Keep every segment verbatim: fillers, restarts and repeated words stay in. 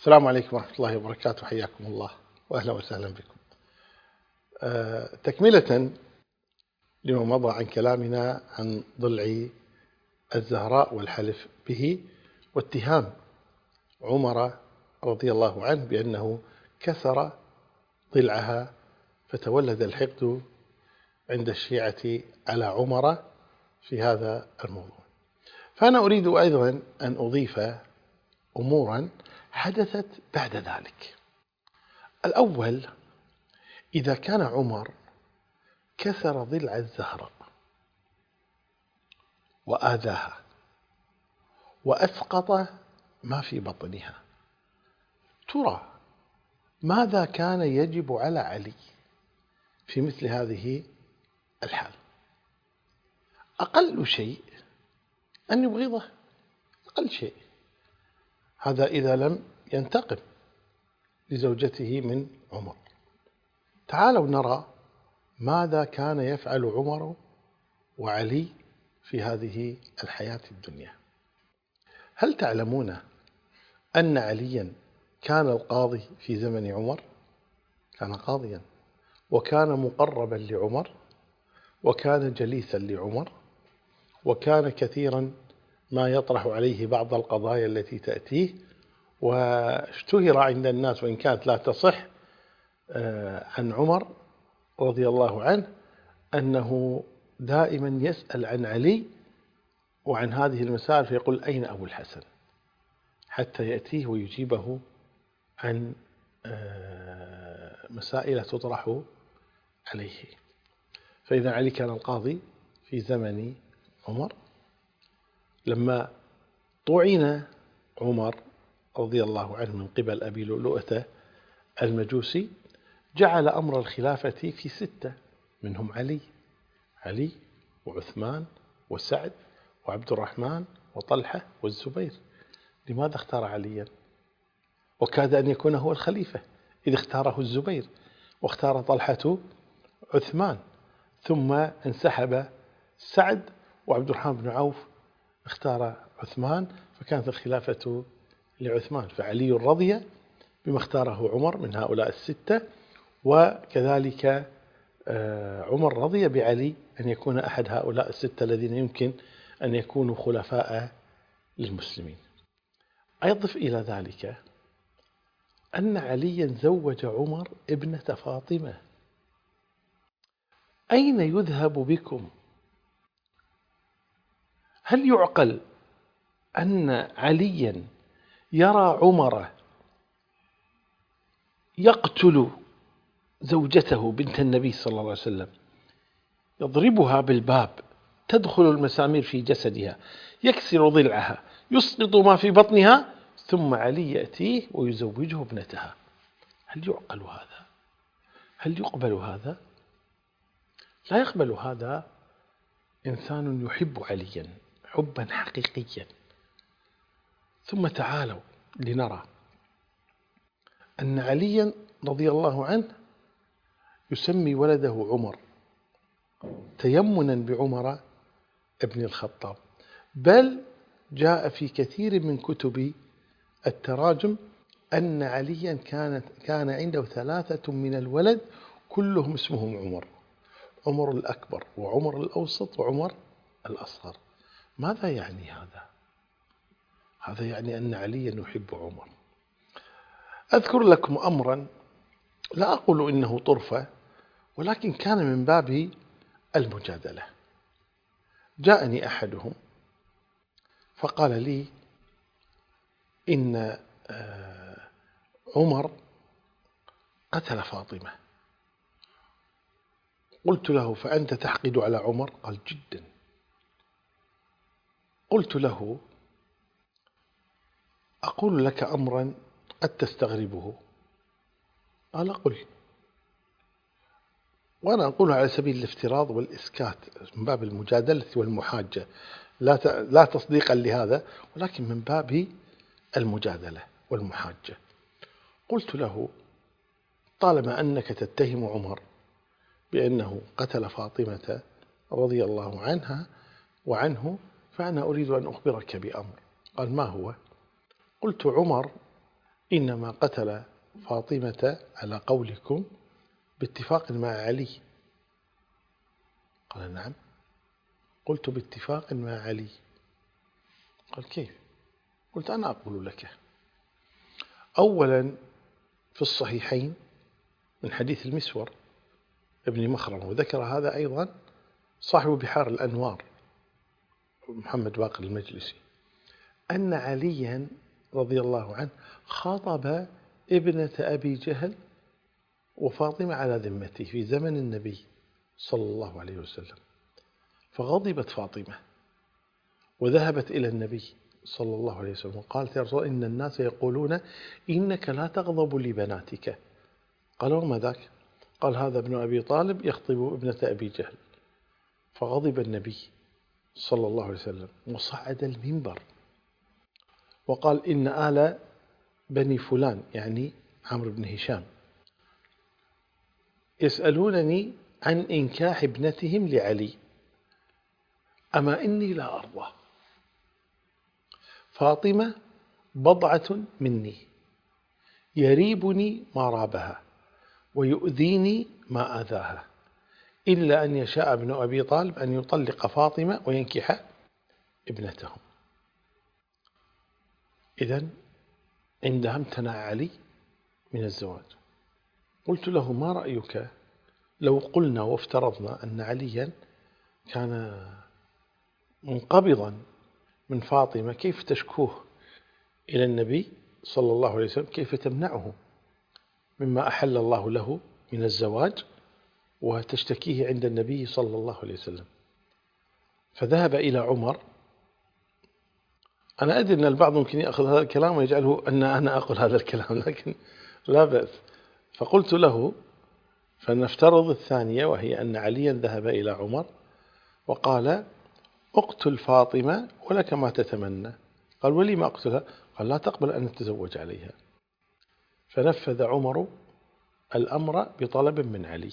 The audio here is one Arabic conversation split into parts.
السلام عليكم ورحمة الله وبركاته، حياكم الله وأهلا وسهلا بكم. أه تكملة لما مضى عن كلامنا عن ضلع الزهراء والحلف به واتهام عمر رضي الله عنه بأنه كسر ضلعها، فتولد الحقد عند الشيعة على عمر في هذا الموضوع. فأنا أريد أيضا أن أضيف أمورا حدثت بعد ذلك. الأول، إذا كان عمر كسر ضلع الزهراء وآذاها وأسقط ما في بطنها، ترى ماذا كان يجب على علي في مثل هذه الحال؟ أقل شيء أن يبغضه، أقل شيء، هذا إذا لم ينتقم لزوجته من عمر. تعالوا نرى ماذا كان يفعل عمر وعلي في هذه الحياة الدنيا. هل تعلمون أن عليا كان القاضي في زمن عمر؟ كان قاضيا، وكان مقربا لعمر، وكان جليسا لعمر، وكان كثيرا ما يطرح عليه بعض القضايا التي تأتيه، واشتهر عند الناس وإن كانت لا تصح عن عمر رضي الله عنه أنه دائما يسأل عن علي وعن هذه المسائل، فيقول: أين أبو الحسن؟ حتى يأتيه ويجيبه عن مسائل تطرح عليه. فإذا علي كان القاضي في زمن عمر. لما طعن عمر رضي الله عنه من قبل أبي لؤلؤة المجوسي، جعل أمر الخلافة في ستة، منهم علي علي وعثمان وسعد وعبد الرحمن وطلحة والزبير. لماذا اختار عليا؟ وكاد أن يكون هو الخليفة إذ اختاره الزبير، واختار طلحة عثمان، ثم انسحب سعد، وعبد الرحمن بن عوف اختار عثمان، فكانت الخلافة لعثمان. فعلي رضي بما اختاره عمر من هؤلاء الستة، وكذلك عمر رضي بعلي أن يكون أحد هؤلاء الستة الذين يمكن أن يكونوا خلفاء للمسلمين. أضف إلى ذلك أن عليا زوج عمر ابنة فاطمة. أين يذهب بكم؟ هل يعقل أن عليا يرى عمر يقتل زوجته بنت النبي صلى الله عليه وسلم، يضربها بالباب، تدخل المسامير في جسدها، يكسر ضلعها، يسقط ما في بطنها، ثم علي يأتيه ويزوجه ابنتها؟ هل يعقل هذا؟ هل يقبل هذا؟ لا يقبل هذا إنسان يحب عليا حبا حقيقيا. ثم تعالوا لنرى أن عليا رضي الله عنه يسمي ولده عمر تيمنا بعمر ابن الخطاب، بل جاء في كثير من كتب التراجم أن عليا كانت كان عنده ثلاثة من الولد كلهم اسمهم عمر: عمر الأكبر وعمر الأوسط وعمر الأصغر. ماذا يعني هذا؟ هذا يعني أن عليا يحب عمر. أذكر لكم أمرا، لا أقول إنه طرفة، ولكن كان من باب المجادلة. جاءني أحدهم فقال لي إن عمر قتل فاطمة. قلت له: فأنت تحقد على عمر؟ قال: جدا. قلت له: أقول لك أمرا قد تستغربه. قال: قل. وأنا أقول على سبيل الافتراض والإسكات من باب المجادلة والمحاجة، لا لا تصديقا لهذا، ولكن من باب المجادلة والمحاجة. قلت له: طالما أنك تتهم عمر بأنه قتل فاطمة رضي الله عنها وعنه، فأنا أريد أن أخبرك بأمر. قال: ما هو؟ قلت: عمر إنما قتل فاطمة على قولكم باتفاق مع علي. قال نعم. قلت باتفاق مع علي. قال كيف؟ قلت أنا أقول لك. أولا في الصحيحين من حديث المسور ابن مخرمة، وذكر هذا أيضا صاحب بحار الأنوار محمد باقر المجلسي، أن عليا رضي الله عنه خاطب ابنة أبي جهل وفاطمة على ذمته في زمن النبي صلى الله عليه وسلم، فغضبت فاطمة وذهبت إلى النبي صلى الله عليه وسلم وقالت يا رسول إن الناس يقولون إنك لا تغضب لبناتك. قال وما ذاك؟ قال هذا ابن أبي طالب يخطب ابنة أبي جهل. فغضب النبي صلى الله عليه وسلم وصعد المنبر وقال إن آل بني فلان يعني عمرو بن هشام يسألونني عن إنكاح ابنتهم لعلي، أما إني لا أرضى. فاطمة بضعة مني يريبني ما رابها ويؤذيني ما آذاها، إلا أن يشاء ابن أبي طالب أن يطلق فاطمة وينكح ابنتهم. إذن عندها امتنع علي من الزواج. قلت له ما رأيك لو قلنا وافترضنا أن عليا كان منقبضا من فاطمة، كيف تشكوه إلى النبي صلى الله عليه وسلم؟ كيف تمنعه مما أحل الله له من الزواج وتشتكيه عند النبي صلى الله عليه وسلم؟ فذهب إلى عمر. أنا أدري أن البعض ممكن يأخذ هذا الكلام ويجعله أن أنا أقول هذا الكلام، لكن لا بأس. فقلت له فنفترض الثانية، وهي أن عليا ذهب إلى عمر وقال اقتل فاطمة ولك ما تتمنى. قال ولي ما أقتلها؟ قال لا تقبل أن نتزوج عليها. فنفذ عمر الأمر بطلب من علي،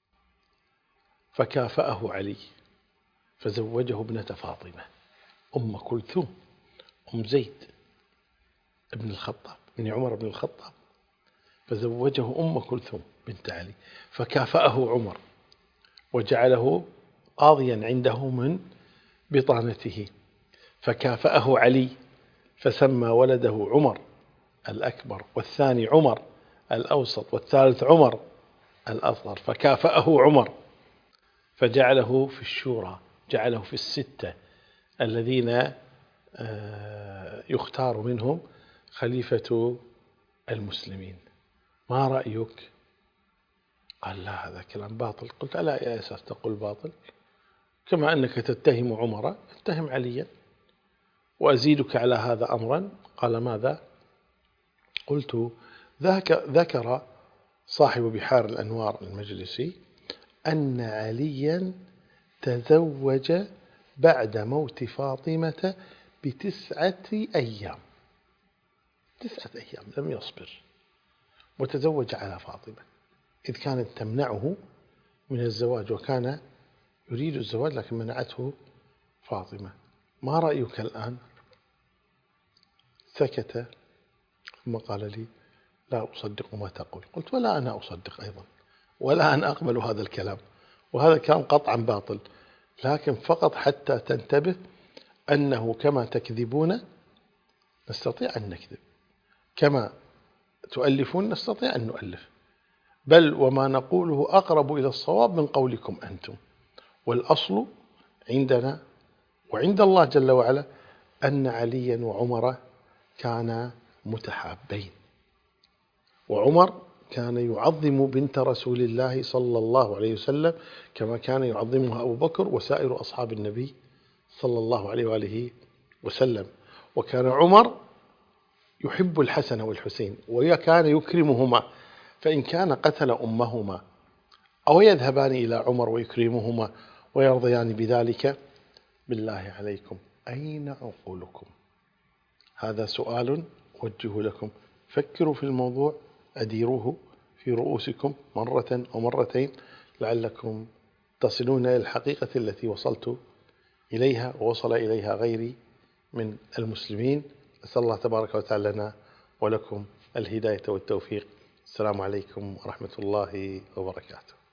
فكافأه علي فزوجه ابنة فاطمة أم كلثوم أم زيد ابن الخطاب من عمر بن الخطاب، فزوجه أم كلثوم بنت علي، فكافأه عمر وجعله قاضيا عنده من بطانته، فكافأه علي فسمى ولده عمر الأكبر، والثاني عمر الأوسط، والثالث عمر الأصغر، فكافأه عمر فجعله في الشورى، جعله في الستة الذين يختار منهم خليفة المسلمين. ما رأيك؟ قال لا هذا كلام باطل. قلت ألا يا أساس تقول باطل؟ كما أنك تتهم عمر اتهم عليا، وأزيدك على هذا أمرا. قال ماذا؟ قلت ذكر صاحب بحار الأنوار المجلسي أن عليا تزوج بعد موت فاطمة بتسعة أيام، تسعة أيام لم يصبر وتزوج على فاطمة، إذ كانت تمنعه من الزواج وكان يريد الزواج لكن منعته فاطمة. ما رأيك الآن؟ سكت ثم قال لي لا أصدق ما تقول. قلت ولا أنا أصدق أيضا، ولا أنا أقبل هذا الكلام، وهذا الكلام قطعا باطل، لكن فقط حتى تنتبه أنه كما تكذبون نستطيع أن نكذب، كما تؤلفون نستطيع أن نؤلف، بل وما نقوله أقرب إلى الصواب من قولكم أنتم. والأصل عندنا وعند الله جل وعلا أن عليا وعمر كانا متحابين، وعمر كان يعظم بنت رسول الله صلى الله عليه وسلم كما كان يعظمها أبو بكر وسائر أصحاب النبي صلى الله عليه وآله وسلم. وكان عمر يحب الحسن والحسين وكان يكرمهما، فإن كان قتل أمهما أو يذهبان إلى عمر ويكرمهما ويرضيان بذلك، بالله عليكم أين عقولكم؟ هذا سؤال أوجه لكم، فكروا في الموضوع، أديروه في رؤوسكم مرة ومرتين لعلكم تصلون إلى الحقيقة التي وصلت إليها ووصل إليها غيري من المسلمين. أسأل الله تبارك وتعالى لنا ولكم الهداية والتوفيق. السلام عليكم ورحمة الله وبركاته.